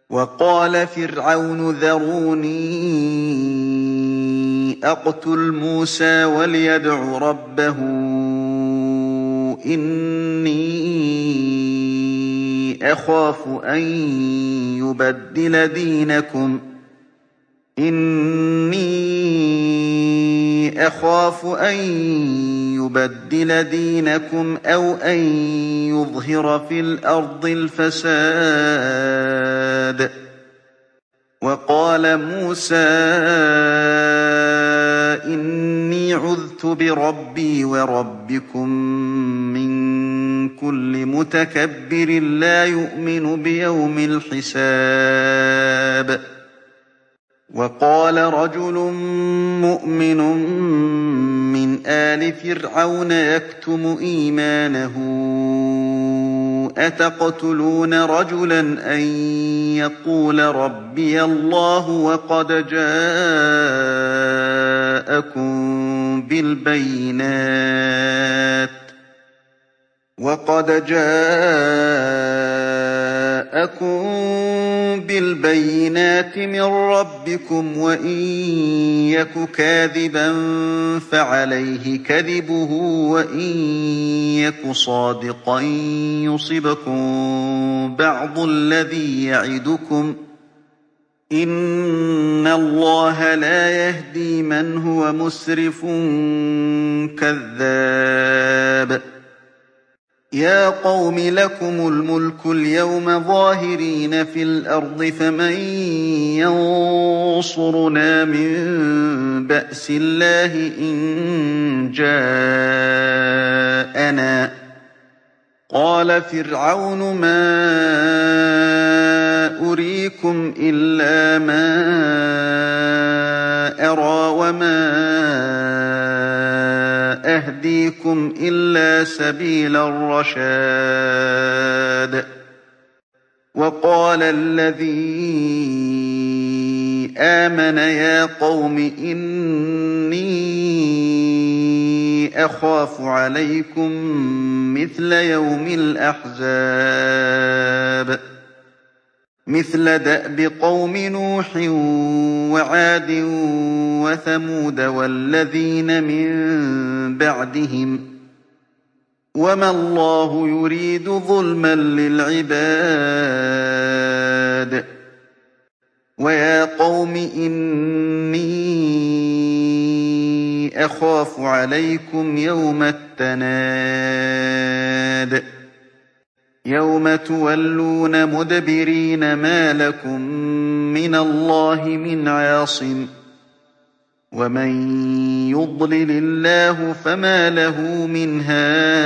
وقال فرعون ذروني أقتل موسى وليدع ربه إني أخاف أن يبدل دينكم أو أن يظهر في الأرض الفساد. وقال موسى إني عذت بربي وربكم من كل متكبر لا يؤمن بيوم الحساب. وقال رجل مؤمن من آل فرعون يكتم إيمانه أتقتلون رجلا أن يقول ربي الله وقد جاءكم بالبينات من ربكم وإن يك كاذبا فعليه كذبه وإن يك صادقا يصبكم بعض الذي يعدكم إن الله لا يهدي من هو مسرف كذاب. يا قوم لكم الملك اليوم ظاهرين في الأرض فمن ينصرنا من بأس الله إن جاءنا. قال فرعون ما أريكم إلا ما أرى وما أهديكم إلا سبيل الرشاد. وقال الذي آمن يا قوم إني أخاف عليكم مثل يوم الأحزاب مثل دأب قوم نوح وعاد وثمود والذين من بعدهم وما الله يريد ظلما للعباد. ويا قوم إني أخاف عليكم يوم التناد يوم تولون مدبرين ما لكم من الله من عاصم ومن يضلل الله فما له من هاد.